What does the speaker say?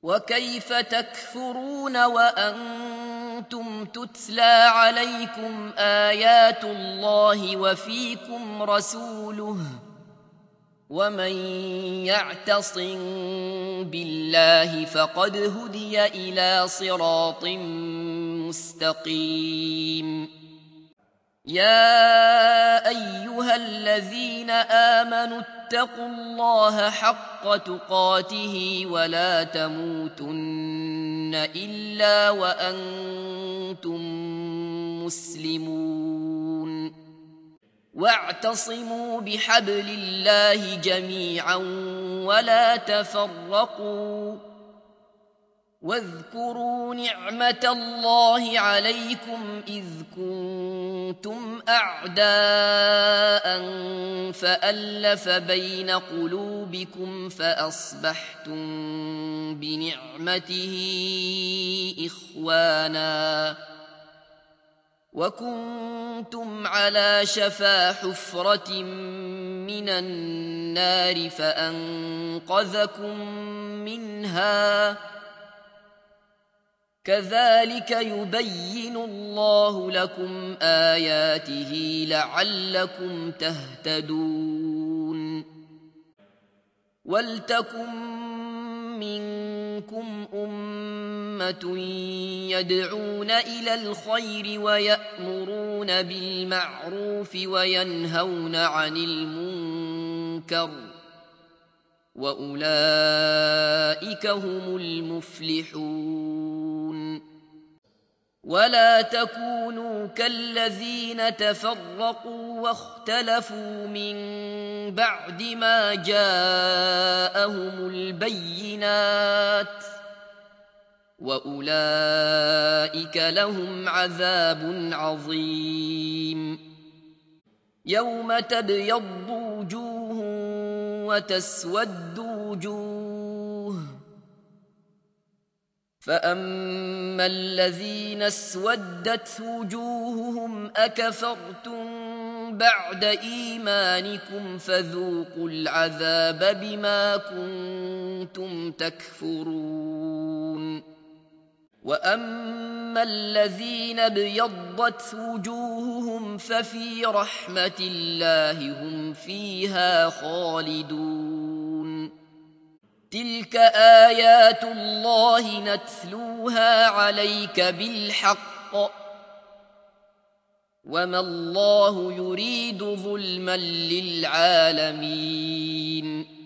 وكيف تكفرون وأنتم تتلى عليكم آيات الله وفيكم رسوله ومن يعتصم بالله فقد هدي إلى صراط مستقيم يا أيها الذين آمنوا اتقوا الله حق تقاته ولا تموتن إلا وأنتم مسلمون واعتصموا بحبل الله جميعا ولا تفرقوا واذكروا نعمة الله عليكم إذ كنتم أعداء فألف بين قلوبكم فأصبحتم بنعمته إخوانا وكنتم على شفا حفرة من النار فأنقذكم منها كذلك يبين الله لكم آياته لعلكم تهتدون ولتكن منكم أمة يدعون إلى الخير ويأمرون بالمعروف وينهون عن المنكر وأولئك هم المفلحون ولا تكونوا كالذين تفرقوا واختلفوا من بعد ما جاءهم البينات وأولئك لهم عذاب عظيم يوم تبيض وجوه وتسود وجوه فأما الذين اسودت وجوههم أكفرتم بعد إيمانكم فذوقوا العذاب بما كنتم تكفرون وأما الذين ابيضت وجوههم ففي رحمة الله هم فيها خالدون تلك آيات الله نتلوها عليك بالحق وما الله يريد ظلما للعالمين